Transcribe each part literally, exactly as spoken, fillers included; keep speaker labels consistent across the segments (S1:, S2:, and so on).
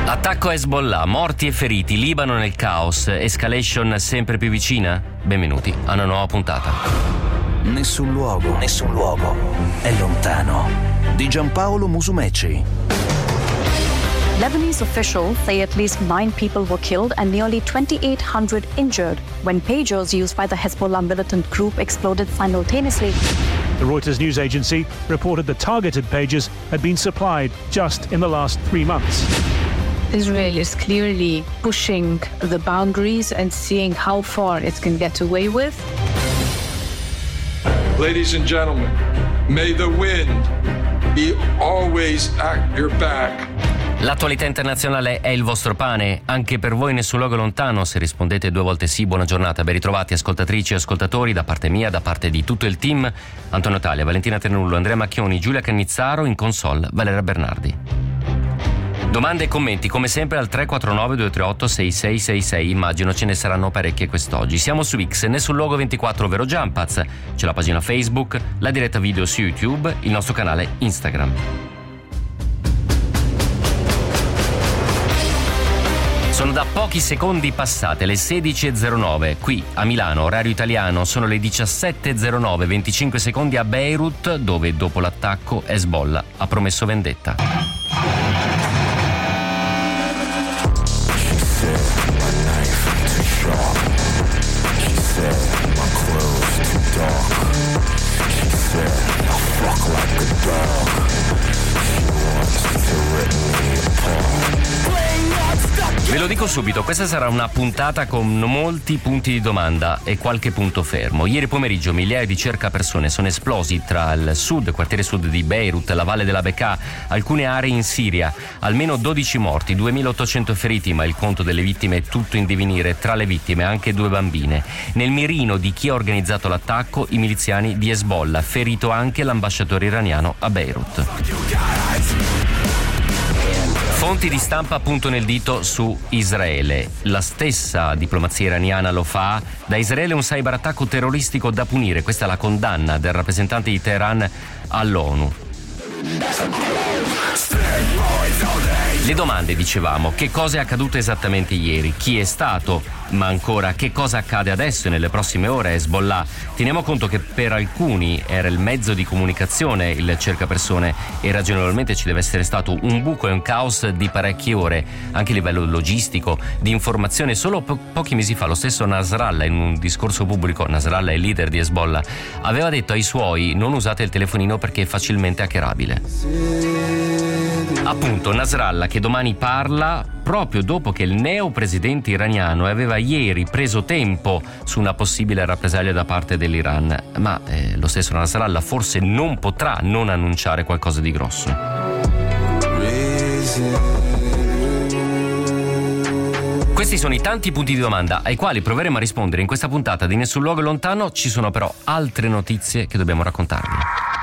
S1: Attacco a Hezbollah, morti e feriti, Libano nel caos, escalation sempre più vicina? Benvenuti a una nuova puntata.
S2: Nessun luogo, nessun luogo è lontano. Di Giampaolo Musumeci.
S3: Lebanese officials say at least nine people were killed and nearly twenty-eight hundred injured when pagers used by the Hezbollah militant group exploded simultaneously.
S4: The Reuters news agency reported the targeted pagers had been supplied just in the last three months.
S5: Israel is clearly pushing the boundaries and seeing how far it can get away with.
S6: Ladies and gentlemen, may the wind be always at your back.
S1: L'attualità internazionale è il vostro pane, anche per voi Nessun luogo lontano. Se rispondete due volte sì, buona giornata, ben ritrovati ascoltatrici e ascoltatori da parte mia, da parte di tutto il team. Antonio Taglia, Valentina Ternullo, Andrea Macchioni, Giulia Cannizzaro, in console Valeria Bernardi. Domande e commenti come sempre al tre quattro nove due tre otto sei sei sei sei, immagino ce ne saranno parecchie quest'oggi. Siamo su X, Nessun luogo ventiquattro, ovvero Jumpaz, c'è la pagina Facebook, la diretta video su YouTube, il nostro canale Instagram. Sono da pochi secondi passate le sedici e zero nove, qui a Milano, orario italiano, sono le diciassette e zero nove, venticinque secondi a Beirut, dove dopo l'attacco Hezbollah ha promesso vendetta. Ve lo dico subito, questa sarà una puntata con molti punti di domanda e qualche punto fermo. Ieri pomeriggio migliaia di cercapersone sono esplosi tra il sud, quartiere sud di Beirut, la valle della Bekaa, alcune aree in Siria. Almeno dodici morti, duemilaottocento feriti, ma il conto delle vittime è tutto in divenire. Tra le vittime anche due bambine. Nel mirino di chi ha organizzato l'attacco, i miliziani di Hezbollah, ferito anche l'ambasciatore iraniano a Beirut. Fonti di stampa puntano il dito su Israele. La stessa diplomazia iraniana lo fa. Da Israele un cyberattacco terroristico da punire. Questa è la condanna del rappresentante di Teheran all'ONU. Le domande, dicevamo, che cosa è accaduto esattamente ieri? Chi è stato? Ma ancora, che cosa accade adesso e nelle prossime ore a Hezbollah? Teniamo conto che per alcuni era il mezzo di comunicazione il cercapersone e ragionevolmente ci deve essere stato un buco e un caos di parecchie ore, anche a livello logistico, di informazione. Solo po- pochi mesi fa lo stesso Nasrallah, in un discorso pubblico, Nasrallah è il leader di Hezbollah, aveva detto ai suoi: non usate il telefonino perché è facilmente hackerabile. Appunto, Nasrallah che domani parla proprio dopo che il neo presidente iraniano aveva ieri preso tempo su una possibile rappresaglia da parte dell'Iran, ma eh, lo stesso Nasrallah forse non potrà non annunciare qualcosa di grosso. Questi sono i tanti punti di domanda ai quali proveremo a rispondere in questa puntata di Nessun luogo lontano. Ci sono però altre notizie che dobbiamo raccontarvi.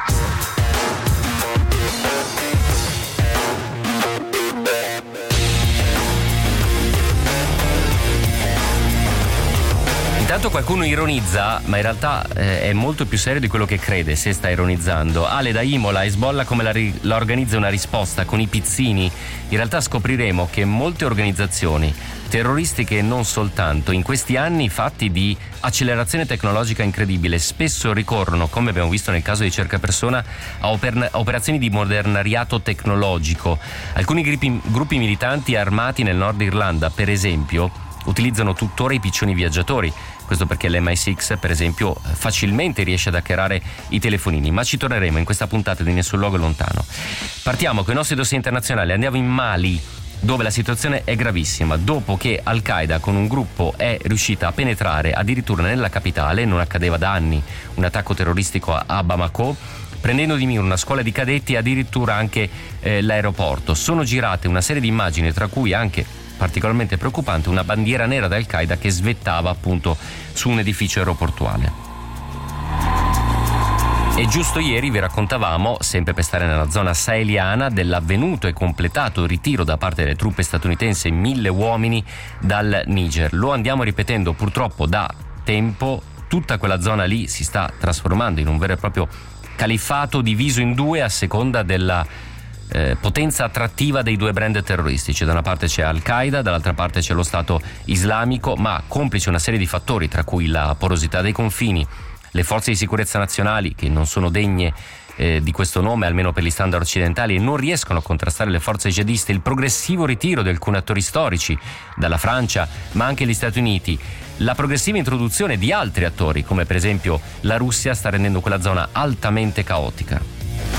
S1: Intanto qualcuno ironizza, ma in realtà eh, è molto più serio di quello che crede se sta ironizzando. Ale da Imola, Hezbollah come la, ri- la organizza una risposta con i pizzini. In realtà scopriremo che molte organizzazioni terroristiche e non soltanto, in questi anni fatti di accelerazione tecnologica incredibile, spesso ricorrono, come abbiamo visto nel caso di Cercapersona, a oper- operazioni di modernariato tecnologico. Alcuni gruppi, gruppi militanti armati nel nord Irlanda, per esempio, utilizzano tuttora i piccioni viaggiatori. Questo perché l'M I sei, per esempio, facilmente riesce ad hackerare i telefonini, ma ci torneremo in questa puntata di Nessun luogo lontano. Partiamo con i nostri dossier internazionali, andiamo in Mali, dove la situazione è gravissima, dopo che Al-Qaeda con un gruppo è riuscita a penetrare addirittura nella capitale, non accadeva da anni un attacco terroristico a Bamako, prendendo di mira una scuola di cadetti e addirittura anche eh, l'aeroporto. Sono girate una serie di immagini, tra cui anche particolarmente preoccupante una bandiera nera da Al-Qaeda che svettava appunto su un edificio aeroportuale. E giusto ieri vi raccontavamo, sempre per stare nella zona saheliana, dell'avvenuto e completato ritiro da parte delle truppe statunitensi mille uomini dal Niger. Lo andiamo ripetendo purtroppo da tempo, tutta quella zona lì si sta trasformando in un vero e proprio califfato diviso in due a seconda della eh, potenza attrattiva dei due brand terroristici. Da una parte c'è Al-Qaeda, dall'altra parte c'è lo Stato islamico, ma complice una serie di fattori, tra cui la porosità dei confini, le forze di sicurezza nazionali che non sono degne eh, di questo nome, almeno per gli standard occidentali, e non riescono a contrastare le forze jihadiste, il progressivo ritiro di alcuni attori storici dalla Francia, ma anche gli Stati Uniti, la progressiva introduzione di altri attori, come per esempio la Russia, sta rendendo quella zona altamente caotica.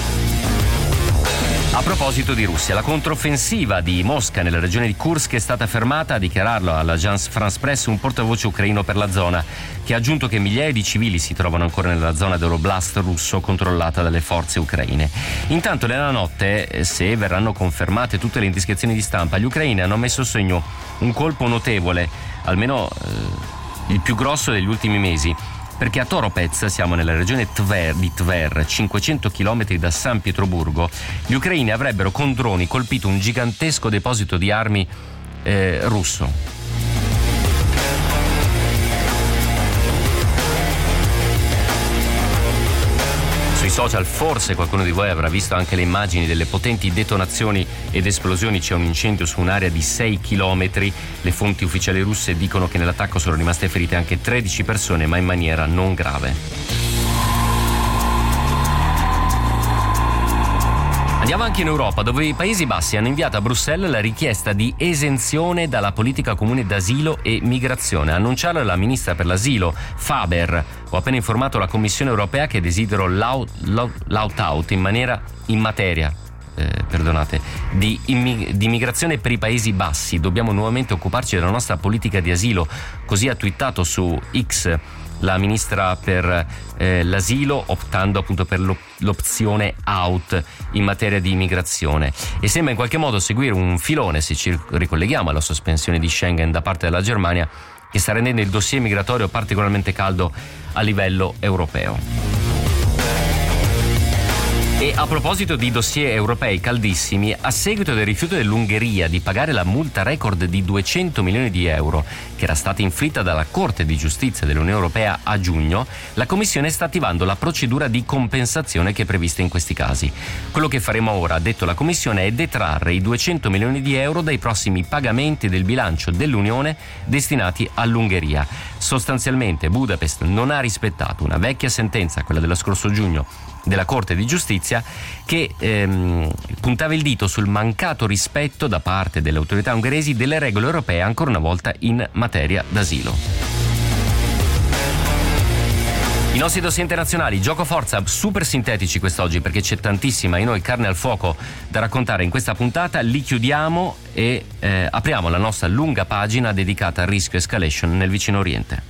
S1: A proposito di Russia, la controffensiva di Mosca nella regione di Kursk è stata fermata, a dichiararlo all'Agence France Presse un portavoce ucraino per la zona, che ha aggiunto che migliaia di civili si trovano ancora nella zona dell'oblast russo controllata dalle forze ucraine. Intanto nella notte, se verranno confermate tutte le indiscrezioni di stampa, gli ucraini hanno messo a segno un colpo notevole, almeno eh, il più grosso degli ultimi mesi, perché a Toropets, siamo nella regione Tver, di Tver, cinquecento chilometri da San Pietroburgo, gli ucraini avrebbero con droni colpito un gigantesco deposito di armi eh, russo. Sui social forse qualcuno di voi avrà visto anche le immagini delle potenti detonazioni ed esplosioni. C'è un incendio su un'area di sei chilometri. Le fonti ufficiali russe dicono che nell'attacco sono rimaste ferite anche tredici persone, ma in maniera non grave. Andiamo anche in Europa, dove i Paesi Bassi hanno inviato a Bruxelles la richiesta di esenzione dalla politica comune d'asilo e migrazione. A annunciarlo la ministra per l'asilo, Faber. Ho appena informato la Commissione europea che desidero l'out-out in maniera in materia eh, perdonate, di, immig- di migrazione per i Paesi Bassi. Dobbiamo nuovamente occuparci della nostra politica di asilo, così ha twittato su X la ministra per eh, l'asilo, optando appunto per l'op- l'opzione out in materia di immigrazione, e sembra in qualche modo seguire un filone, se ci ricolleghiamo alla sospensione di Schengen da parte della Germania, che sta rendendo il dossier migratorio particolarmente caldo a livello europeo. E a proposito di dossier europei caldissimi, a seguito del rifiuto dell'Ungheria di pagare la multa record di duecento milioni di euro che era stata inflitta dalla Corte di Giustizia dell'Unione Europea a giugno, la Commissione sta attivando la procedura di compensazione che è prevista in questi casi. Quello che faremo ora, ha detto la Commissione, è detrarre i duecento milioni di euro dai prossimi pagamenti del bilancio dell'Unione destinati all'Ungheria. Sostanzialmente Budapest non ha rispettato una vecchia sentenza, quella dello scorso giugno, della Corte di Giustizia, che ehm, puntava il dito sul mancato rispetto da parte delle autorità ungheresi delle regole europee, ancora una volta in materia d'asilo. I nostri dossier internazionali, gioco forza, super sintetici quest'oggi perché c'è tantissima in noi carne al fuoco da raccontare in questa puntata. Li chiudiamo e eh, apriamo la nostra lunga pagina dedicata al rischio escalation nel vicino Oriente.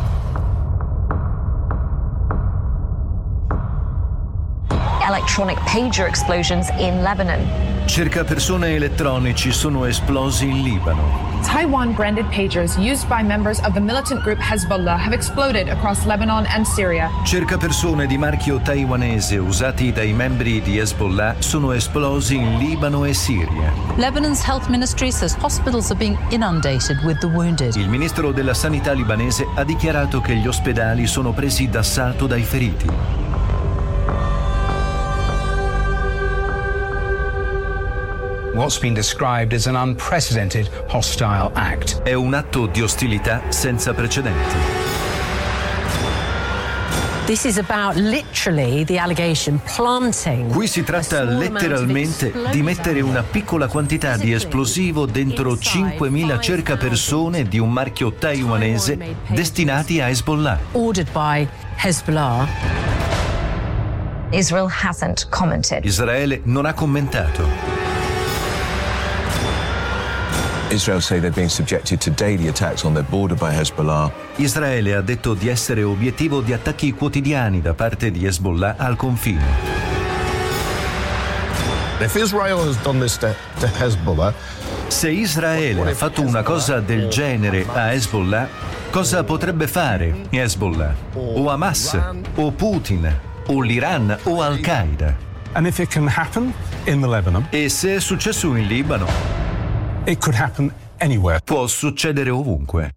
S7: Electronic pager explosions in Lebanon.
S2: Cercapersone elettronici sono esplosi in Libano.
S8: Taiwan-branded pagers used by members of the militant group Hezbollah have exploded across Lebanon and Syria.
S2: Cercapersone di marchio taiwanese usati dai membri di Hezbollah sono esplosi in Libano e Siria.
S9: Lebanon's health ministry says hospitals are being inundated with the wounded.
S2: Il ministro della sanità libanese ha dichiarato che gli ospedali sono presi d'assalto dai feriti.
S10: What's been described as an unprecedented hostile act.
S2: È un atto di ostilità senza precedenti.
S9: This is about literally the allegation planting.
S2: Qui si tratta letteralmente di mettere una piccola quantità di esplosivo dentro cinquemila cercapersone di un marchio taiwanese destinati a Hezbollah.
S9: Ordered by Hezbollah.
S7: Israel hasn't commented.
S2: Israele non ha commentato.
S11: Israel say they're being subjected to daily attacks on their border by Hezbollah.
S2: Israele ha detto di essere obiettivo di attacchi quotidiani da parte di Hezbollah al confine.
S12: If Israel has done this to, to Hezbollah,
S2: se Israele ha fatto una cosa del genere a Hezbollah, cosa potrebbe fare Hezbollah? O Hamas, o Putin, o l'Iran, o Al-Qaeda?
S10: And if it can happen in the Lebanon,
S2: e se è successo in Libano,
S10: it could happen anywhere.
S2: Può succedere ovunque.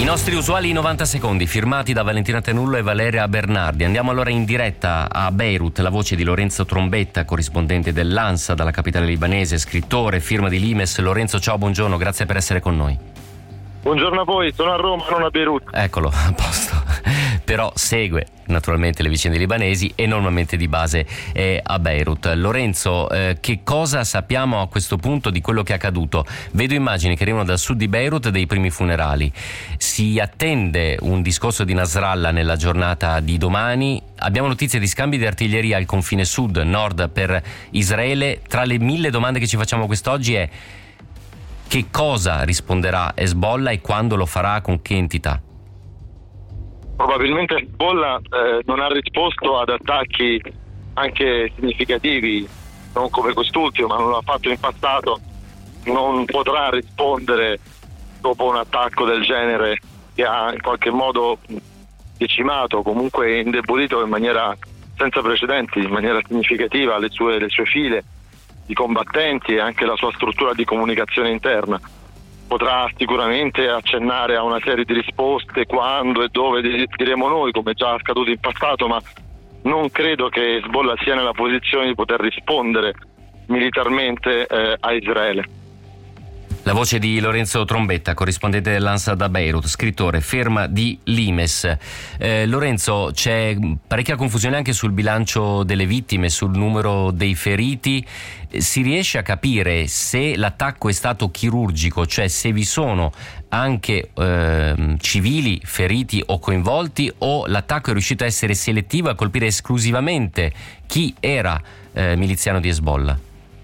S1: nostri usuali novanta secondi firmati da Valentina Tenullo e Valeria Bernardi. Andiamo allora in diretta a Beirut, la voce di Lorenzo Trombetta, corrispondente dell'ANSA dalla capitale libanese, scrittore, firma di Limes. Lorenzo, ciao, buongiorno, grazie per essere con noi.
S13: Buongiorno a voi, sono a Roma, non a Beirut.
S1: Eccolo, a posto. Però segue naturalmente le vicende libanesi e normalmente di base è a Beirut. Lorenzo, eh, che cosa sappiamo a questo punto di quello che è accaduto? Vedo immagini che arrivano dal sud di Beirut dei primi funerali. Si attende un discorso di Nasrallah nella giornata di domani. Abbiamo notizie di scambi di artiglieria al confine sud-nord per Israele. Tra le mille domande che ci facciamo quest'oggi è: che cosa risponderà Hezbollah e quando lo farà, con che entità?
S13: Probabilmente Hezbollah eh, non ha risposto ad attacchi anche significativi, non come quest'ultimo, ma non l'ha fatto in passato, non potrà rispondere dopo un attacco del genere che ha in qualche modo decimato, comunque indebolito in maniera senza precedenti, in maniera significativa le sue, le sue file di combattenti e anche la sua struttura di comunicazione interna. Potrà sicuramente accennare a una serie di risposte quando e dove diremo noi, come già accaduto in passato, ma non credo che Hezbollah sia nella posizione di poter rispondere militarmente eh, a Israele.
S1: La voce di Lorenzo Trombetta, corrispondente dell'ANSA da Beirut, scrittore, firma di Limes. Eh, Lorenzo, c'è parecchia confusione anche sul bilancio delle vittime, sul numero dei feriti. Si riesce a capire se l'attacco è stato chirurgico, cioè se vi sono anche eh, civili feriti o coinvolti, o l'attacco è riuscito a essere selettivo, a colpire esclusivamente chi era eh, miliziano di Hezbollah?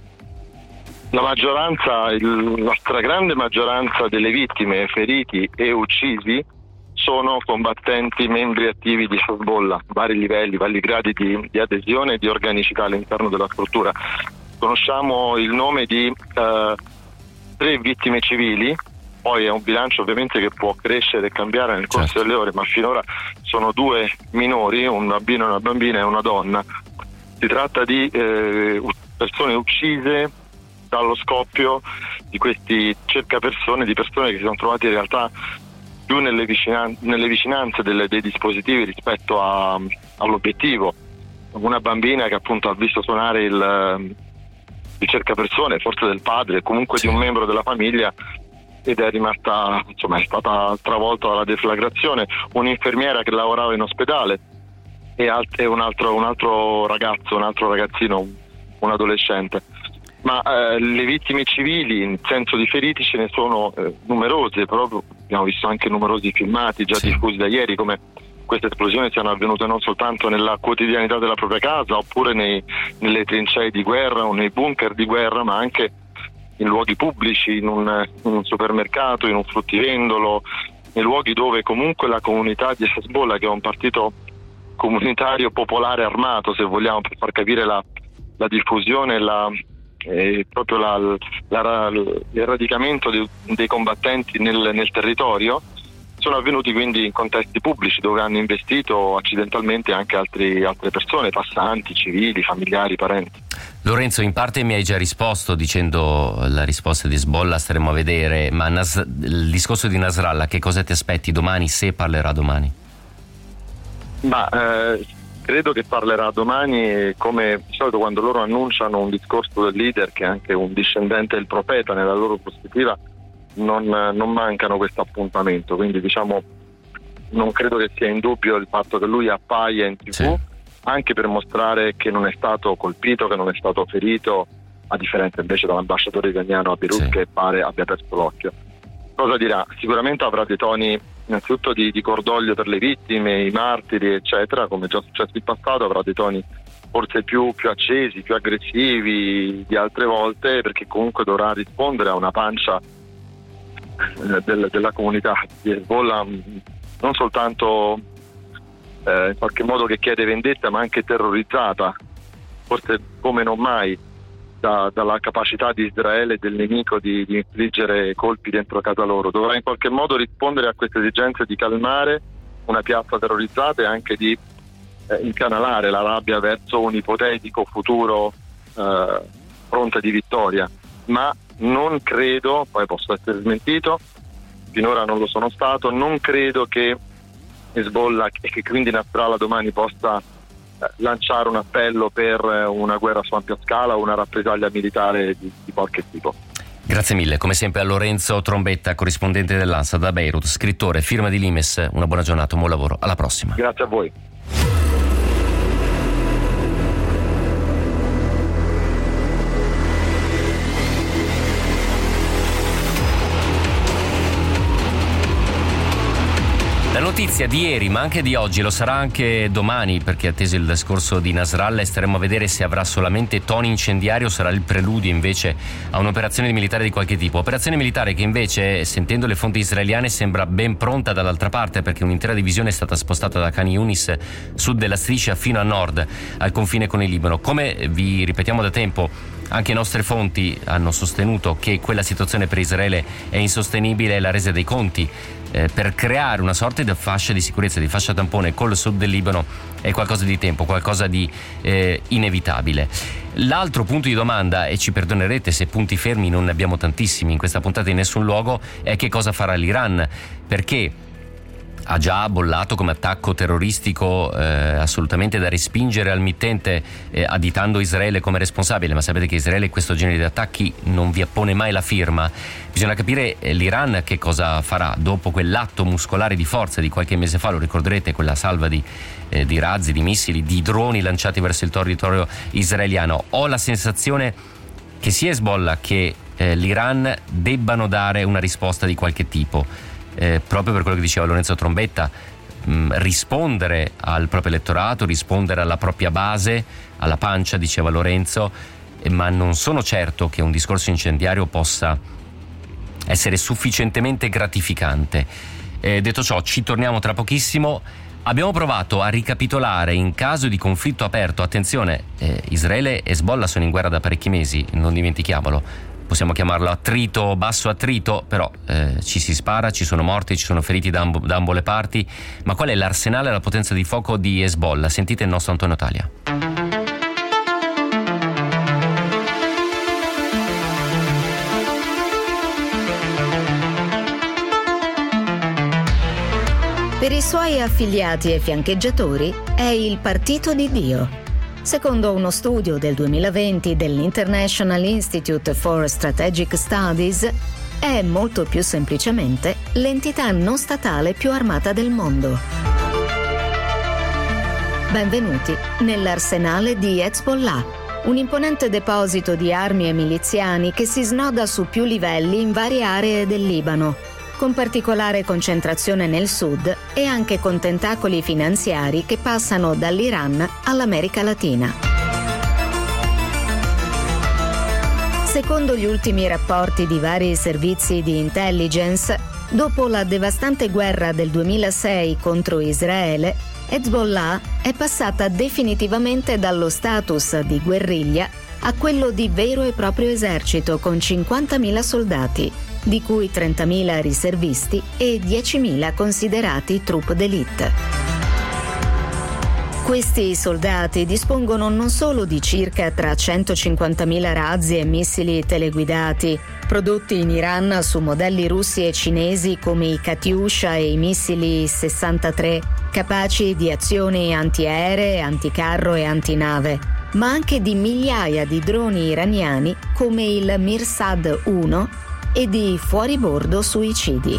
S13: La maggioranza, il, la stragrande maggioranza delle vittime, feriti e uccisi sono combattenti membri attivi di Hezbollah, vari livelli, vari gradi di, di adesione e di organicità all'interno della struttura. Conosciamo il nome di eh, tre vittime civili, poi è un bilancio ovviamente che può crescere e cambiare nel corso certo. delle ore, ma finora sono due minori, un bambino, una bambina e una donna. Si tratta di eh, persone uccise dallo scoppio di questi cercapersone, di persone che si sono trovate in realtà più nelle, vicina- nelle vicinanze delle, dei dispositivi rispetto a, all'obiettivo. Una bambina che appunto ha visto suonare il, il cercapersone, forse del padre, comunque sì. di un membro della famiglia, ed è rimasta, insomma, è stata travolta dalla deflagrazione. Un'infermiera che lavorava in ospedale e, alt- e un, altro, un altro ragazzo, un altro ragazzino, un adolescente. Ma eh, le vittime civili in senso di feriti ce ne sono eh, numerose, però abbiamo visto anche numerosi filmati già sì. diffusi da ieri, come queste esplosioni siano avvenute non soltanto nella quotidianità della propria casa oppure nei, nelle trincee di guerra o nei bunker di guerra, ma anche in luoghi pubblici, in un, in un supermercato, in un fruttivendolo, nei luoghi dove comunque la comunità di Hezbollah, che è un partito comunitario popolare armato, se vogliamo, per far capire la, la diffusione e la E proprio la, la, la, l'eradicamento dei, dei combattenti nel, nel territorio, sono avvenuti quindi in contesti pubblici dove hanno investito accidentalmente anche altri, altre persone, passanti, civili, familiari, parenti.
S1: Lorenzo, in parte mi hai già risposto dicendo la risposta di Hezbollah staremo a vedere, ma Nas- il discorso di Nasrallah, che cosa ti aspetti domani, se parlerà domani?
S13: Ma eh, credo che parlerà domani, come di solito quando loro annunciano un discorso del leader che è anche un discendente del profeta nella loro prospettiva, non, non mancano questo appuntamento, quindi diciamo non credo che sia in dubbio il fatto che lui appaia in tv sì. anche per mostrare che non è stato colpito, che non è stato ferito, a differenza invece dall'ambasciatore iraniano a Beirut sì. che pare abbia perso l'occhio. Cosa dirà? Sicuramente avrà dei toni innanzitutto di, di cordoglio per le vittime, i martiri eccetera, come già successo in passato, avrà dei toni forse più, più accesi, più aggressivi di altre volte, perché comunque dovrà rispondere a una pancia eh, del, della comunità di Hezbollah, non soltanto eh, in qualche modo che chiede vendetta, ma anche terrorizzata, forse come non mai, Da, dalla capacità di Israele e del nemico di, di infliggere colpi dentro casa loro. Dovrà in qualche modo rispondere a queste esigenze di calmare una piazza terrorizzata e anche di eh, incanalare la rabbia verso un ipotetico futuro eh, fronte di vittoria. Ma non credo, poi posso essere smentito, finora non lo sono stato. Non credo che Hezbollah, e che quindi Nasrallah domani possa eh, lanciare un appello per eh, una guerra su ampia scala o una rappresaglia militare di, di qualche tipo.
S1: Grazie mille, come sempre a Lorenzo Trombetta, corrispondente dell'ANSA da Beirut, scrittore, firma di Limes. Una buona giornata, un buon lavoro, alla prossima.
S13: Grazie a voi.
S1: La notizia di ieri, ma anche di oggi, lo sarà anche domani, perché atteso il discorso di Nasrallah, staremo a vedere se avrà solamente tono incendiario o sarà il preludio invece a un'operazione militare di qualche tipo. Operazione militare che invece, sentendo le fonti israeliane, sembra ben pronta dall'altra parte, perché un'intera divisione è stata spostata da Khan Yunis, sud della striscia, fino a nord, al confine con il Libano. Come vi ripetiamo da tempo, anche nostre fonti hanno sostenuto che quella situazione per Israele è insostenibile e la resa dei conti eh, per creare una sorta di fascia di sicurezza, di fascia tampone col sud del Libano è qualcosa di tempo, qualcosa di eh, inevitabile. L'altro punto di domanda, e ci perdonerete se punti fermi non ne abbiamo tantissimi in questa puntata in nessun luogo, è che cosa farà l'Iran, perché ha già bollato come attacco terroristico eh, assolutamente da respingere al mittente, eh, additando Israele come responsabile, ma sapete che Israele questo genere di attacchi non vi appone mai la firma. Bisogna capire eh, l'Iran che cosa farà dopo quell'atto muscolare di forza di qualche mese fa, lo ricorderete, quella salva di, eh, di razzi, di missili, di droni lanciati verso il territorio israeliano. Ho la sensazione che sia Hezbollah che eh, l'Iran debbano dare una risposta di qualche tipo. Eh, proprio per quello che diceva Lorenzo Trombetta, mh, rispondere al proprio elettorato, rispondere alla propria base, alla pancia, diceva Lorenzo, eh, ma non sono certo che un discorso incendiario possa essere sufficientemente gratificante. Eh, detto ciò, ci torniamo tra pochissimo. Abbiamo provato a ricapitolare in caso di conflitto aperto. Attenzione, eh, Israele e Hezbollah sono in guerra da parecchi mesi, non dimentichiamolo. Possiamo chiamarlo attrito, basso attrito, però eh, ci si spara, ci sono morti, ci sono feriti da, ambo, da ambo le parti. Ma qual è l'arsenale e la potenza di fuoco di Hezbollah? Sentite il nostro Antonio Talia.
S14: Per i suoi affiliati e fiancheggiatori è il partito di Dio. Secondo uno studio del duemilaventi dell'International Institute for Strategic Studies, è molto più semplicemente l'entità non statale più armata del mondo. Benvenuti nell'arsenale di Hezbollah, un imponente deposito di armi e miliziani che si snoda su più livelli in varie aree del Libano, con particolare concentrazione nel sud e anche con tentacoli finanziari che passano dall'Iran all'America Latina. Secondo gli ultimi rapporti di vari servizi di intelligence, dopo la devastante guerra del duemilasei contro Israele, Hezbollah è passata definitivamente dallo status di guerriglia a quello di vero e proprio esercito con cinquantamila soldati, di cui trentamila riservisti e diecimila considerati troupe d'élite. Questi soldati dispongono non solo di circa tra centocinquantamila razzi e missili teleguidati, prodotti in Iran su modelli russi e cinesi come i Katyusha e i missili sessantatré, capaci di azioni antiaeree, anticarro e antinave, ma anche di migliaia di droni iraniani come il Mirsad uno e di fuoribordo suicidi.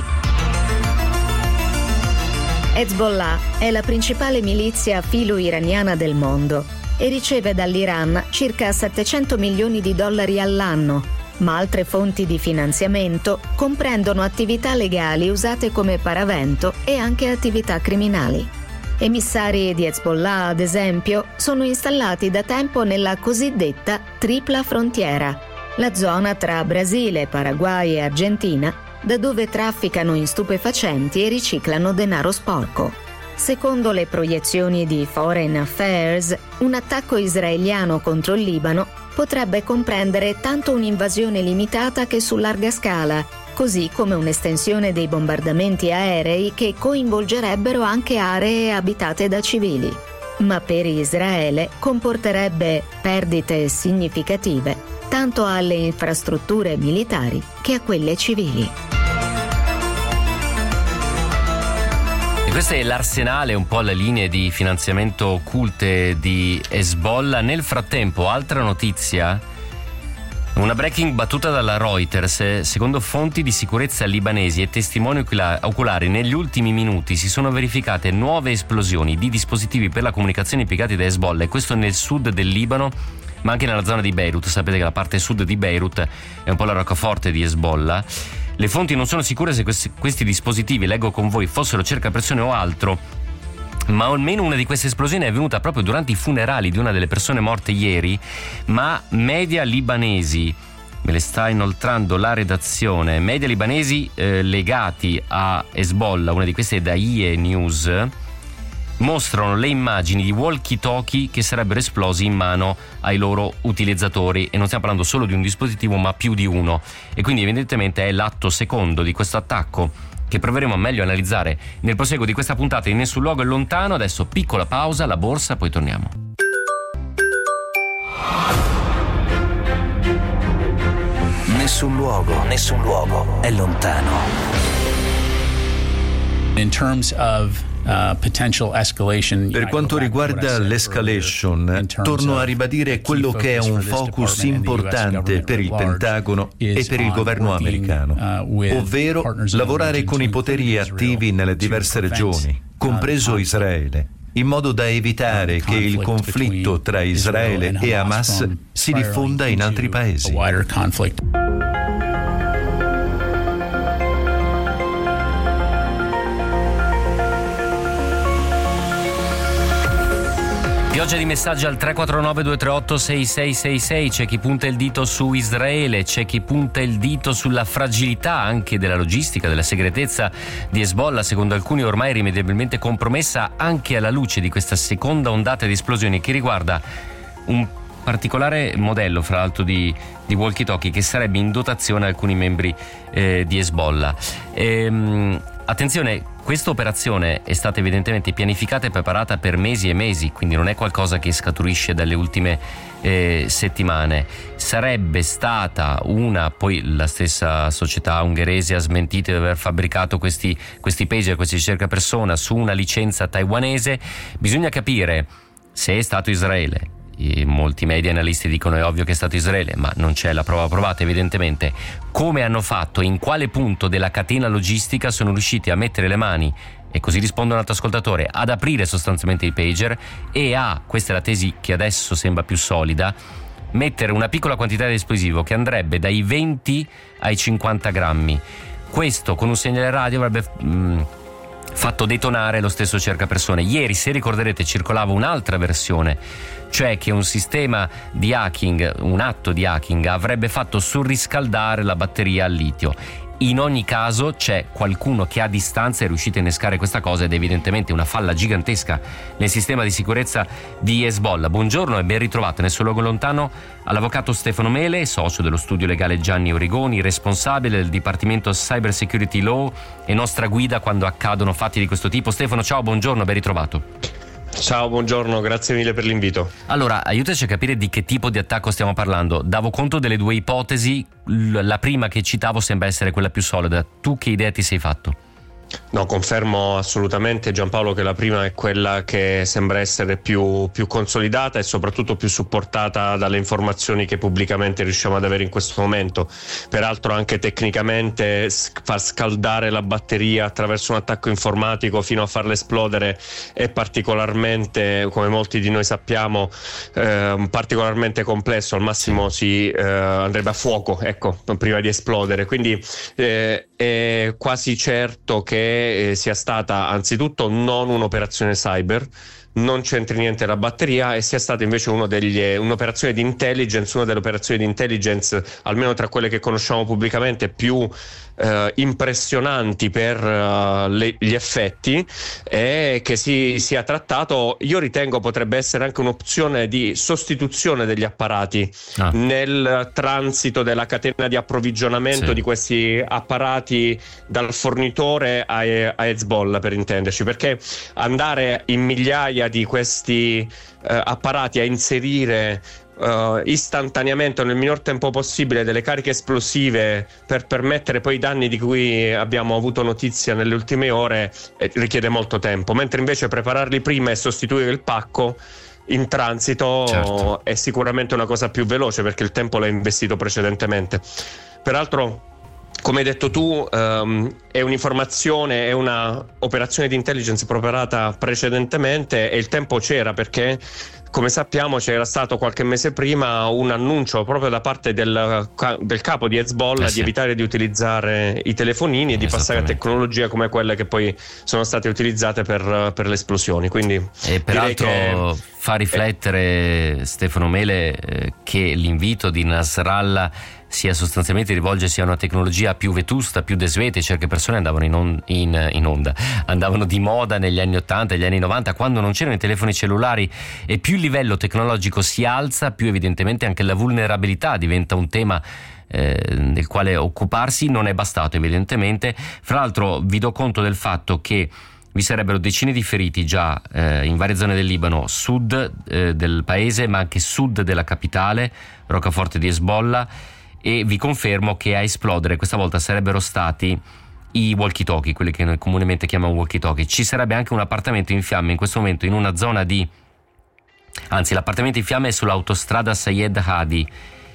S14: Hezbollah è la principale milizia filo-iraniana del mondo e riceve dall'Iran circa settecento milioni di dollari all'anno, ma altre fonti di finanziamento comprendono attività legali usate come paravento e anche attività criminali. Emissari di Hezbollah, ad esempio, sono installati da tempo nella cosiddetta tripla frontiera, la zona tra Brasile, Paraguay e Argentina, da dove trafficano in stupefacenti e riciclano denaro sporco. Secondo le proiezioni di Foreign Affairs, un attacco israeliano contro il Libano potrebbe comprendere tanto un'invasione limitata che su larga scala, così come un'estensione dei bombardamenti aerei che coinvolgerebbero anche aree abitate da civili. Ma per Israele comporterebbe perdite significative tanto alle infrastrutture militari che a quelle civili.
S1: questo è l'arsenale, un po' le linee di finanziamento occulte di Hezbollah. Nel frattempo, altra notizia, una breaking battuta dalla Reuters. Secondo fonti di sicurezza libanesi e testimoni oculari, negli ultimi minuti si sono verificate nuove esplosioni di dispositivi per la comunicazione impiegati da Hezbollah, e questo nel sud del Libano, ma anche nella zona di Beirut. Sapete che la parte sud di Beirut è un po' la roccaforte di Hezbollah. Le fonti non sono sicure se questi, questi dispositivi, leggo con voi, fossero cercapersone o altro, ma almeno una di queste esplosioni è avvenuta proprio durante i funerali di una delle persone morte ieri. Ma media libanesi, me le sta inoltrando la redazione, media libanesi eh, legati a Hezbollah, una di queste è da I E News, mostrano le immagini di walkie-talkie che sarebbero esplosi in mano ai loro utilizzatori, e non stiamo parlando solo di un dispositivo ma più di uno, e quindi evidentemente è l'atto secondo di questo attacco che proveremo a meglio analizzare nel proseguo di questa puntata di Nessun Luogo è Lontano. Adesso piccola pausa, la borsa, poi torniamo.
S15: Nessun luogo, nessun luogo è lontano.
S16: In terms of Uh, potential escalation.
S2: Per quanto riguarda l'escalation, torno a ribadire quello che è un focus importante per il Pentagono e per il governo americano, ovvero lavorare con i poteri attivi nelle diverse regioni, compreso Israele, in modo da evitare che il conflitto tra Israele e Hamas si diffonda in altri paesi.
S1: Pioggia di messaggi al tre quattro nove due tre otto sei sei sei sei. C'è chi punta il dito su Israele, c'è chi punta il dito sulla fragilità anche della logistica, della segretezza di Hezbollah, secondo alcuni ormai irrimediabilmente compromessa anche alla luce di questa seconda ondata di esplosioni che riguarda un particolare modello, fra l'altro, di, di walkie-talkie che sarebbe in dotazione a alcuni membri eh, di Hezbollah. Ehm, attenzione, questa operazione è stata evidentemente pianificata e preparata per mesi e mesi, quindi non è qualcosa che scaturisce dalle ultime eh, settimane. Sarebbe stata una, poi la stessa società ungherese ha smentito di aver fabbricato questi, questi pager, questi cercapersona su una licenza taiwanese. Bisogna capire se è stato Israele. I molti media analisti dicono è ovvio che è stato Israele, ma non c'è la prova provata evidentemente. Come hanno fatto, in quale punto della catena logistica sono riusciti a mettere le mani, e così risponde un altro ascoltatore, ad aprire sostanzialmente il pager e a, questa è la tesi che adesso sembra più solida, mettere una piccola quantità di esplosivo che andrebbe dai venti ai cinquanta grammi. Questo con un segnale radio avrebbe mh, fatto detonare lo stesso cercapersone. Ieri, se ricorderete, circolava un'altra versione, cioè che un sistema di hacking, un atto di hacking, avrebbe fatto surriscaldare la batteria al litio. In ogni caso c'è qualcuno che a distanza è riuscito a innescare questa cosa, ed è evidentemente una falla gigantesca nel sistema di sicurezza di Hezbollah. Buongiorno e ben ritrovato nel suo luogo lontano all'avvocato Stefano Mele, socio dello studio legale Gianni Origoni, responsabile del Dipartimento Cyber Security Law e nostra guida quando accadono fatti di questo tipo. Stefano, ciao, buongiorno, ben ritrovato.
S17: Ciao, buongiorno, grazie mille per l'invito.
S1: Allora, aiutaci a capire di che tipo di attacco stiamo parlando. Davo conto delle due ipotesi, la prima che citavo sembra essere quella più solida. Tu che idea ti sei fatto?
S17: No, confermo assolutamente, Giampaolo, che la prima è quella che sembra essere più, più consolidata e soprattutto più supportata dalle informazioni che pubblicamente riusciamo ad avere in questo momento. Peraltro anche tecnicamente far scaldare la batteria attraverso un attacco informatico fino a farla esplodere è particolarmente, come molti di noi sappiamo, eh, particolarmente complesso. Al massimo si eh, andrebbe a fuoco, ecco, prima di esplodere. Quindi eh, è quasi certo che Eh, sia stata anzitutto non un'operazione cyber, non c'entri niente la batteria, e sia stata invece uno degli, un'operazione di intelligence, una delle operazioni di intelligence, almeno tra quelle che conosciamo pubblicamente, più eh, impressionanti per uh, le, gli effetti, e che si sia trattato, io ritengo potrebbe essere anche un'opzione di sostituzione degli apparati ah. nel transito della catena di approvvigionamento sì. di questi apparati dal fornitore a, a Hezbollah, per intenderci, perché andare in migliaia di questi eh, apparati a inserire uh, istantaneamente o nel minor tempo possibile delle cariche esplosive per permettere poi i danni di cui abbiamo avuto notizia nelle ultime ore eh, richiede molto tempo, mentre invece prepararli prima e sostituire il pacco in transito, certo, è sicuramente una cosa più veloce perché il tempo l'ha investito precedentemente. Peraltro, come hai detto tu, um, è un'informazione, è una operazione di intelligence preparata precedentemente e il tempo c'era perché, come sappiamo, c'era stato qualche mese prima un annuncio proprio da parte del, del capo di Hezbollah eh sì. di evitare di utilizzare i telefonini e di passare a tecnologie come quelle che poi sono state utilizzate per, per le esplosioni. Quindi
S1: e peraltro che fa riflettere eh, Stefano Mele eh, che l'invito di Nasrallah sia sostanzialmente rivolgersi a una tecnologia più vetusta, più desueta. Certe persone andavano in, on- in, in onda, andavano di moda negli anni ottanta, negli anni novanta, quando non c'erano i telefoni cellulari, e più il livello tecnologico si alza, più evidentemente anche la vulnerabilità diventa un tema eh, del quale occuparsi. Non è bastato evidentemente. Fra l'altro vi do conto del fatto che vi sarebbero decine di feriti già eh, in varie zone del Libano, sud eh, del paese ma anche sud della capitale, roccaforte di Hezbollah. E vi confermo che a esplodere questa volta sarebbero stati i walkie-talkie, quelli che noi comunemente chiamiamo walkie-talkie. Ci sarebbe anche un appartamento in fiamme in questo momento in una zona di... Anzi, l'appartamento in fiamme è sull'autostrada Sayed Hadi.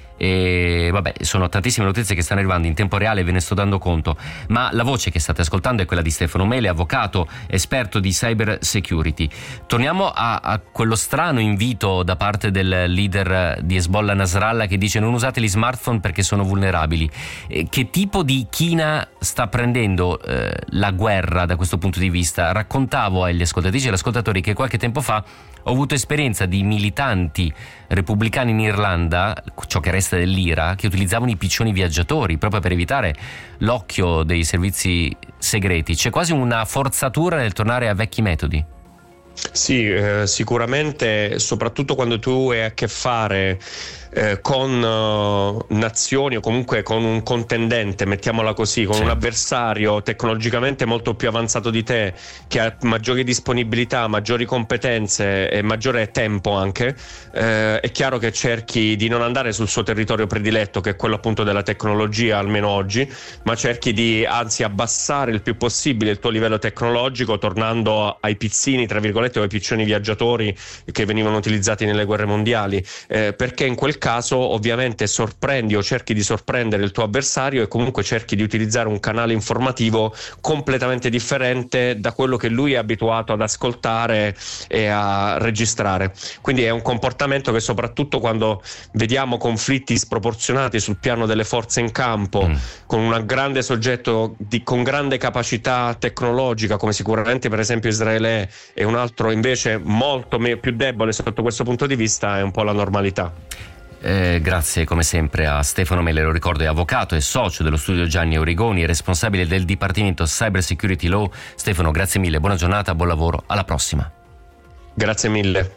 S1: E vabbè, sono tantissime notizie che stanno arrivando in tempo reale, ve ne sto dando conto, ma la voce che state ascoltando è quella di Stefano Mele, avvocato, esperto di cyber security. Torniamo a, a quello strano invito da parte del leader di Hezbollah Nasrallah che dice: non usate gli smartphone perché sono vulnerabili. Eh, che tipo di china sta prendendo eh, la guerra da questo punto di vista? Raccontavo agli ascoltatrici e agli ascoltatori che qualche tempo fa ho avuto esperienza di militanti repubblicani in Irlanda, ciò che resta dell'Ira, che utilizzavano i piccioni viaggiatori proprio per evitare l'occhio dei servizi segreti. C'è quasi una forzatura nel tornare a vecchi metodi.
S17: Sì, eh, sicuramente, soprattutto quando tu hai a che fare eh, con uh, nazioni o comunque con un contendente, mettiamola così, con sì. un avversario tecnologicamente molto più avanzato di te, che ha maggiori disponibilità, maggiori competenze e maggiore tempo anche, eh, è chiaro che cerchi di non andare sul suo territorio prediletto, che è quello appunto della tecnologia, almeno oggi, ma cerchi di anzi abbassare il più possibile il tuo livello tecnologico, tornando ai pizzini, tra virgolette, o ai piccioni viaggiatori che venivano utilizzati nelle guerre mondiali, eh, perché in quel caso ovviamente sorprendi o cerchi di sorprendere il tuo avversario e comunque cerchi di utilizzare un canale informativo completamente differente da quello che lui è abituato ad ascoltare e a registrare. Quindi è un comportamento che, soprattutto quando vediamo conflitti sproporzionati sul piano delle forze in campo, mm. con un grande soggetto di, con grande capacità tecnologica, come sicuramente per esempio Israele è, e un altro invece molto me- più debole sotto questo punto di vista, è un po' la normalità.
S1: Eh, grazie come sempre a Stefano Mele, lo ricordo, è avvocato e socio dello studio Gianni Eurigoni, responsabile del Dipartimento Cyber Security Law. Stefano, grazie mille, buona giornata, buon lavoro, alla prossima.
S17: Grazie mille.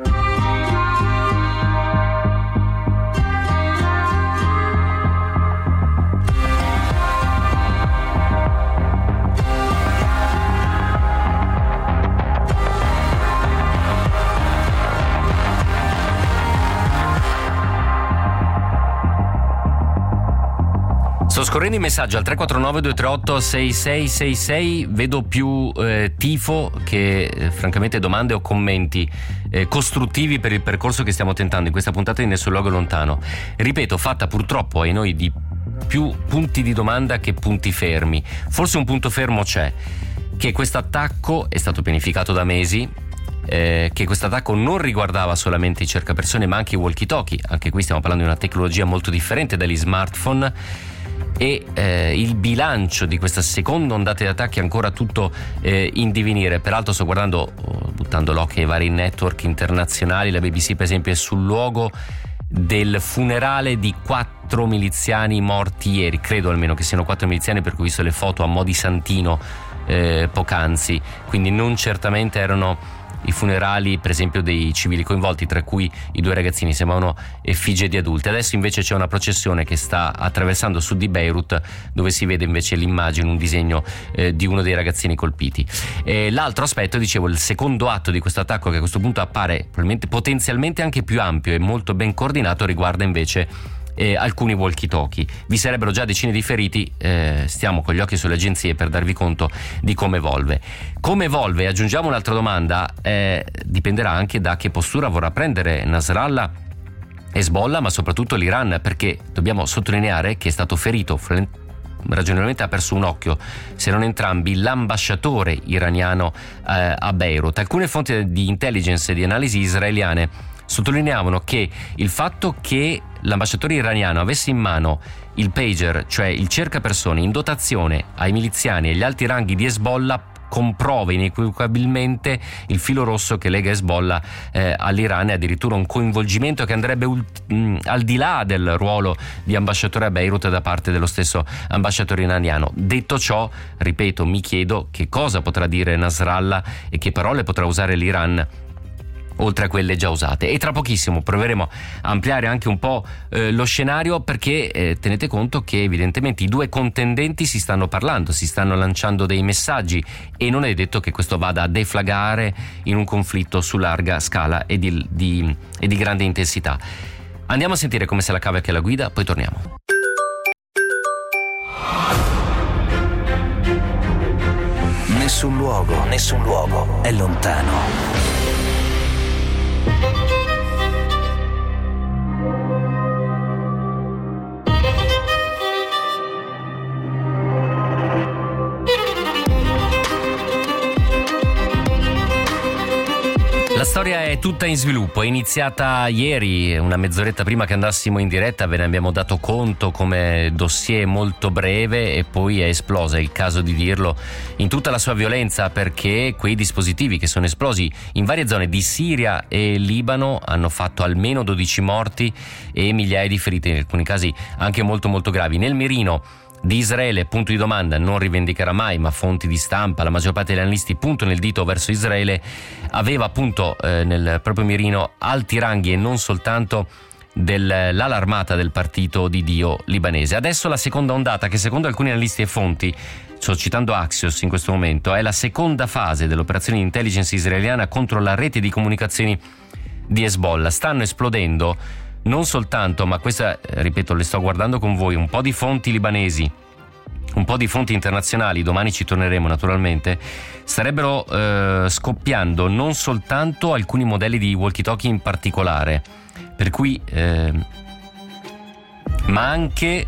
S1: Sto scorrendo i messaggi al tre quattro nove due tre otto sei sei sei sei, vedo più eh, tifo che eh, francamente domande o commenti eh, costruttivi per il percorso che stiamo tentando in questa puntata di Nessun Luogo Lontano. Ripeto, fatta purtroppo ai noi di più punti di domanda che punti fermi. Forse un punto fermo c'è, che questo attacco è stato pianificato da mesi, eh, che questo attacco non riguardava solamente i cercapersone ma anche i walkie-talkie. Anche qui stiamo parlando di una tecnologia molto differente dagli smartphone. E eh, il bilancio di questa seconda ondata di attacchi è ancora tutto eh, in divenire. Peraltro sto guardando, oh, buttando l'occhio ai vari network internazionali, la B B C per esempio è sul luogo del funerale di quattro miliziani morti ieri, credo almeno che siano quattro miliziani perché ho visto le foto a mo' di santino eh, poc'anzi, quindi non certamente erano i funerali per esempio dei civili coinvolti, tra cui i due ragazzini, sembravano effigie di adulti. Adesso invece c'è una processione che sta attraversando sud di Beirut, dove si vede invece l'immagine, un disegno eh, di uno dei ragazzini colpiti. E l'altro aspetto, dicevo, il secondo atto di questo attacco, che a questo punto appare probabilmente potenzialmente anche più ampio e molto ben coordinato, riguarda invece Eh, alcuni walkie-talkie. Vi sarebbero già decine di feriti, eh, stiamo con gli occhi sulle agenzie per darvi conto di come evolve. Come evolve, aggiungiamo un'altra domanda, eh, dipenderà anche da che postura vorrà prendere Nasrallah, Hezbollah, ma soprattutto l'Iran, perché dobbiamo sottolineare che è stato ferito, ragionevolmente ha perso un occhio, se non entrambi, l'ambasciatore iraniano eh, a Beirut. Alcune fonti di intelligence e di analisi israeliane sottolineavano che il fatto che l'ambasciatore iraniano avesse in mano il pager, cioè il cercapersone, in dotazione ai miliziani e agli alti ranghi di Hezbollah, comprova inequivocabilmente il filo rosso che lega Hezbollah eh, all'Iran, e addirittura un coinvolgimento che andrebbe ult- mh, al di là del ruolo di ambasciatore a Beirut da parte dello stesso ambasciatore iraniano. Detto ciò, ripeto, mi chiedo che cosa potrà dire Nasrallah e che parole potrà usare l'Iran oltre a quelle già usate. E tra pochissimo proveremo a ampliare anche un po' eh, lo scenario, perché eh, tenete conto che evidentemente i due contendenti si stanno parlando, si stanno lanciando dei messaggi, e non è detto che questo vada a deflagrare in un conflitto su larga scala e di, di, e di grande intensità. Andiamo a sentire come se la cava che la guida, poi torniamo.
S15: Nessun luogo, nessun luogo è lontano.
S1: La storia è tutta in sviluppo, è iniziata ieri, una mezz'oretta prima che andassimo in diretta ve ne abbiamo dato conto come dossier molto breve, e poi è esplosa, è il caso di dirlo, in tutta la sua violenza, perché quei dispositivi che sono esplosi in varie zone di Siria e Libano hanno fatto almeno dodici morti e migliaia di feriti, in alcuni casi anche molto molto gravi. Nel mirino di Israele, punto di domanda, non rivendicherà mai, ma fonti di stampa, la maggior parte degli analisti puntano il dito verso Israele, aveva appunto eh, nel proprio mirino alti ranghi e non soltanto dell'ala armata del partito di Dio libanese. Adesso la seconda ondata, che secondo alcuni analisti e fonti, sto citando Axios in questo momento, è la seconda fase dell'operazione di intelligence israeliana contro la rete di comunicazioni di Hezbollah. Stanno esplodendo non soltanto, ma questa, ripeto, le sto guardando con voi, un po' di fonti libanesi, un po' di fonti internazionali, domani ci torneremo naturalmente, starebbero eh, scoppiando non soltanto alcuni modelli di walkie-talkie in particolare, per cui eh, ma anche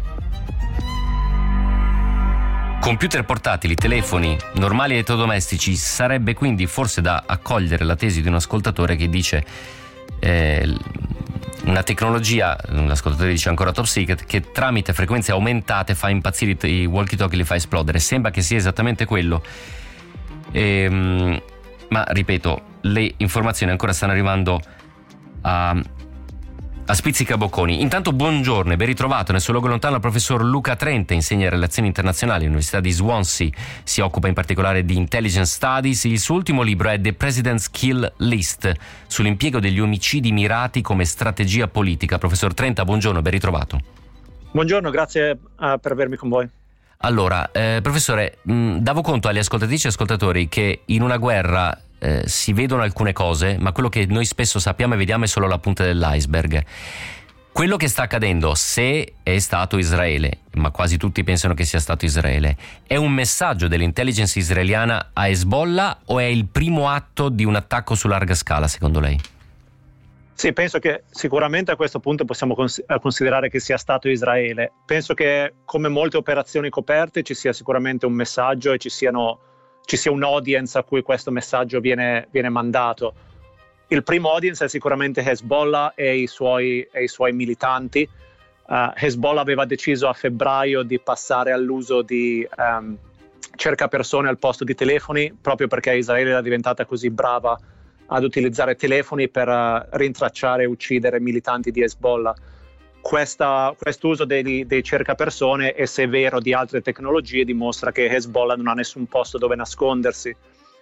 S1: computer portatili, telefoni normali elettrodomestici. Sarebbe quindi forse da accogliere la tesi di un ascoltatore che dice eh, una tecnologia, l'ascoltatore dice ancora top secret, che tramite frequenze aumentate fa impazzire i walkie-talkie, li fa esplodere. Sembra che sia esattamente quello, ehm, ma ripeto, le informazioni ancora stanno arrivando a, a spizzicabocconi. Intanto buongiorno e ben ritrovato nel suo luogo lontano il professor Luca Trenta, insegna relazioni internazionali all'Università di Swansea, si occupa in particolare di intelligence studies. Il suo ultimo libro è The President's Kill List, sull'impiego degli omicidi mirati come strategia politica. Professor Trenta, buongiorno, ben ritrovato.
S18: Buongiorno, grazie uh, per avermi con voi.
S1: Allora, eh, professore, mh, davo conto agli ascoltatrici e ascoltatori che in una guerra Eh, si vedono alcune cose, ma quello che noi spesso sappiamo e vediamo è solo la punta dell'iceberg. Quello che sta accadendo, se è stato Israele, ma quasi tutti pensano che sia stato Israele, è un messaggio dell'intelligence israeliana a Hezbollah o è il primo atto di un attacco su larga scala, secondo lei?
S18: Sì, penso che sicuramente a questo punto possiamo cons- considerare che sia stato Israele. Penso che, come molte operazioni coperte, ci sia sicuramente un messaggio e ci siano ci sia un audience a cui questo messaggio viene, viene mandato. Il primo audience è sicuramente Hezbollah e i suoi, e i suoi militanti. Uh, Hezbollah aveva deciso a febbraio di passare all'uso di um, cercapersone al posto di telefoni, proprio perché Israele era diventata così brava ad utilizzare telefoni per uh, rintracciare e uccidere militanti di Hezbollah. Questa, quest'uso dei, dei cercapersone, e se è vero di altre tecnologie, dimostra che Hezbollah non ha nessun posto dove nascondersi.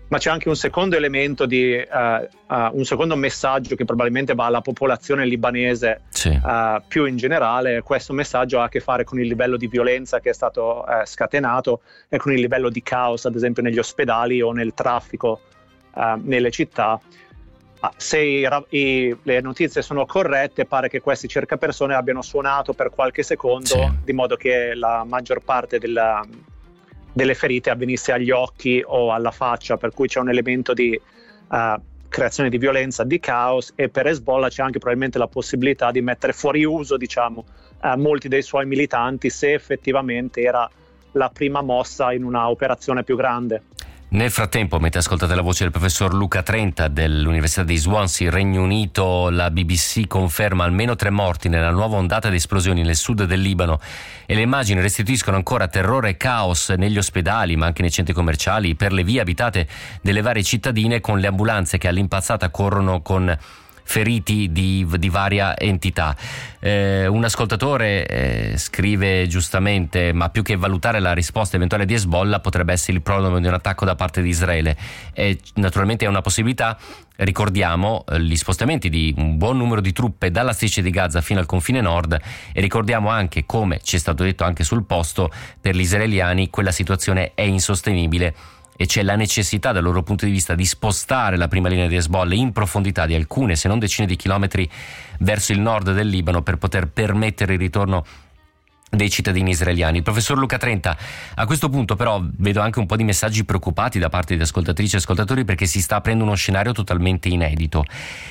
S18: ma c'è anche un secondo elemento di uh, uh, un secondo messaggio che probabilmente va alla popolazione libanese, sì. uh, più in generale. Questo messaggio ha a che fare con il livello di violenza che è stato uh, scatenato e con il livello di caos, ad esempio negli ospedali o nel traffico uh, nelle città. Uh, se i, i, le notizie sono corrette, pare che questi cercapersone abbiano suonato per qualche secondo, sì. di modo che la maggior parte della delle ferite avvenisse agli occhi o alla faccia, per cui c'è un elemento di uh, creazione di violenza, di caos, e per Hezbollah c'è anche probabilmente la possibilità di mettere fuori uso, diciamo, uh, molti dei suoi militanti, se effettivamente era la prima mossa in una operazione più grande.
S1: Nel frattempo, mentre ascoltate la voce del professor Luca Trenta dell'Università di Swansea, Regno Unito, la B B C conferma almeno tre morti nella nuova ondata di esplosioni nel sud del Libano, e le immagini restituiscono ancora terrore e caos negli ospedali, ma anche nei centri commerciali, per le vie abitate delle varie cittadine, con le ambulanze che all'impazzata corrono con feriti di, di varia entità. Eh, un ascoltatore eh, scrive giustamente: ma più che valutare la risposta eventuale di Hezbollah, potrebbe essere il prodromo di un attacco da parte di Israele. E naturalmente è una possibilità. Ricordiamo eh, gli spostamenti di un buon numero di truppe dalla striscia di Gaza fino al confine nord, e ricordiamo anche, come ci è stato detto anche sul posto, per gli israeliani quella situazione è insostenibile e c'è la necessità dal loro punto di vista di spostare la prima linea di Hezbollah in profondità di alcune, se non decine di chilometri, verso il nord del Libano, per poter permettere il ritorno dei cittadini israeliani. Il professor Luca Trenta, a questo punto però vedo anche un po' di messaggi preoccupati da parte di ascoltatrici e ascoltatori, perché si sta aprendo uno scenario totalmente inedito.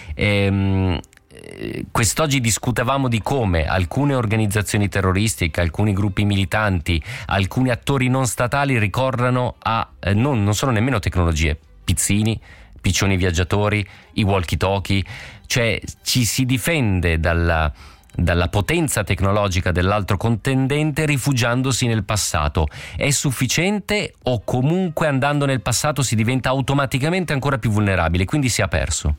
S1: Ehm, Quest'oggi discutevamo di come alcune organizzazioni terroristiche, alcuni gruppi militanti, alcuni attori non statali ricorrano a eh, non, non sono nemmeno tecnologie, pizzini, piccioni viaggiatori, i walkie-talkie, cioè ci si difende dalla, dalla potenza tecnologica dell'altro contendente rifugiandosi nel passato. È sufficiente, o comunque andando nel passato si diventa automaticamente ancora più vulnerabile, quindi si è perso?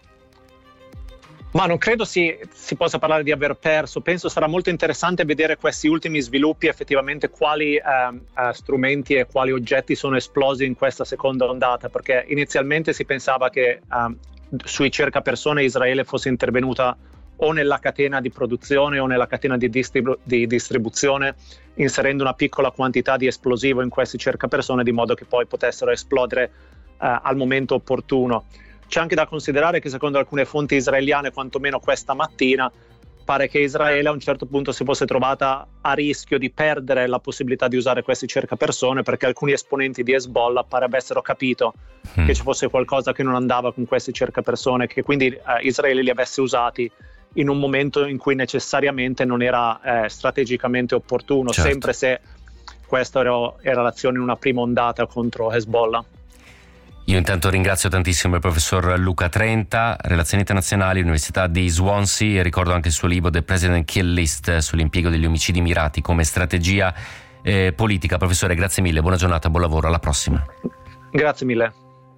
S18: Ma non credo si, si possa parlare di aver perso. Penso sarà molto interessante vedere questi ultimi sviluppi, effettivamente quali eh, eh, strumenti e quali oggetti sono esplosi in questa seconda ondata, perché inizialmente si pensava che eh, sui cercapersone Israele fosse intervenuta o nella catena di produzione o nella catena di, distribu- di distribuzione, inserendo una piccola quantità di esplosivo in questi cercapersone, di modo che poi potessero esplodere eh, al momento opportuno. C'è anche da considerare che, secondo alcune fonti israeliane, quantomeno questa mattina, pare che Israele a un certo punto si fosse trovata a rischio di perdere la possibilità di usare questi cercapersone, perché alcuni esponenti di Hezbollah pare avessero capito mm. che ci fosse qualcosa che non andava con questi cercapersone, che quindi eh, Israele li avesse usati in un momento in cui necessariamente non era eh, strategicamente opportuno, certo. sempre se questa era, era l'azione in una prima ondata contro Hezbollah.
S1: Io intanto ringrazio tantissimo il professor Luca Trenta, Relazioni Internazionali, Università di Swansea, e ricordo anche il suo libro The President Kill List sull'impiego degli omicidi mirati come strategia eh, politica. Professore, grazie mille, buona giornata, buon lavoro, alla prossima.
S18: Grazie mille.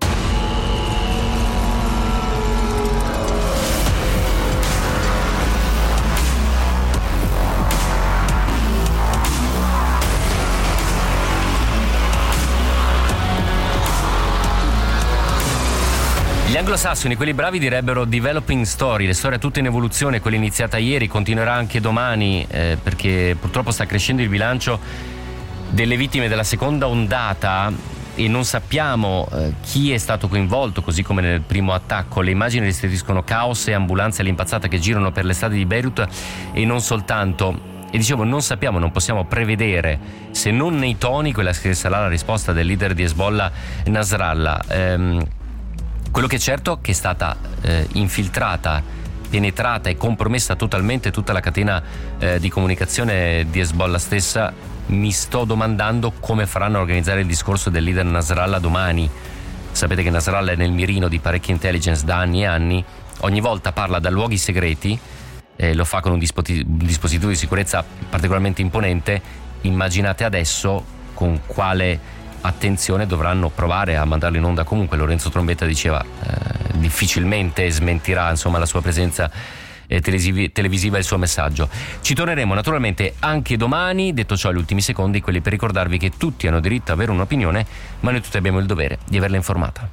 S1: Gli anglosassoni, quelli bravi, direbbero developing story, le storie tutte in evoluzione, quella iniziata ieri continuerà anche domani, eh, perché purtroppo sta crescendo il bilancio delle vittime della seconda ondata e non sappiamo eh, chi è stato coinvolto, così come nel primo attacco. Le immagini restituiscono caos e ambulanze all'impazzata che girano per le strade di Beirut e non soltanto. E dicevo, non sappiamo, non possiamo prevedere, se non nei toni, quella che sarà la risposta del leader di Hezbollah, Nasrallah. Ehm, Quello che è certo è che è stata eh, infiltrata, penetrata e compromessa totalmente tutta la catena eh, di comunicazione di Hezbollah stessa. Mi sto domandando come faranno a organizzare il discorso del leader Nasrallah domani. Sapete che Nasrallah è nel mirino di parecchie intelligence da anni e anni, ogni volta parla da luoghi segreti, eh, lo fa con un, disposi- un dispositivo di sicurezza particolarmente imponente. Immaginate adesso con quale attenzione dovranno provare a mandarlo in onda. Comunque Lorenzo Trombetta diceva eh, difficilmente smentirà insomma la sua presenza eh, televisivi, televisiva il suo messaggio. Ci torneremo naturalmente anche domani. Detto ciò, gli ultimi secondi quelli per ricordarvi che tutti hanno diritto ad avere un'opinione, ma noi tutti abbiamo il dovere di averla informata.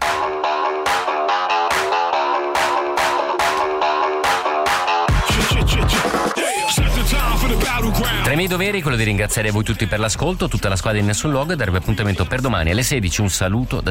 S1: Tra i miei doveri quello di ringraziare voi tutti per l'ascolto, tutta la squadra di Nessun Luogo, e darvi appuntamento per domani alle sedici. Un saluto da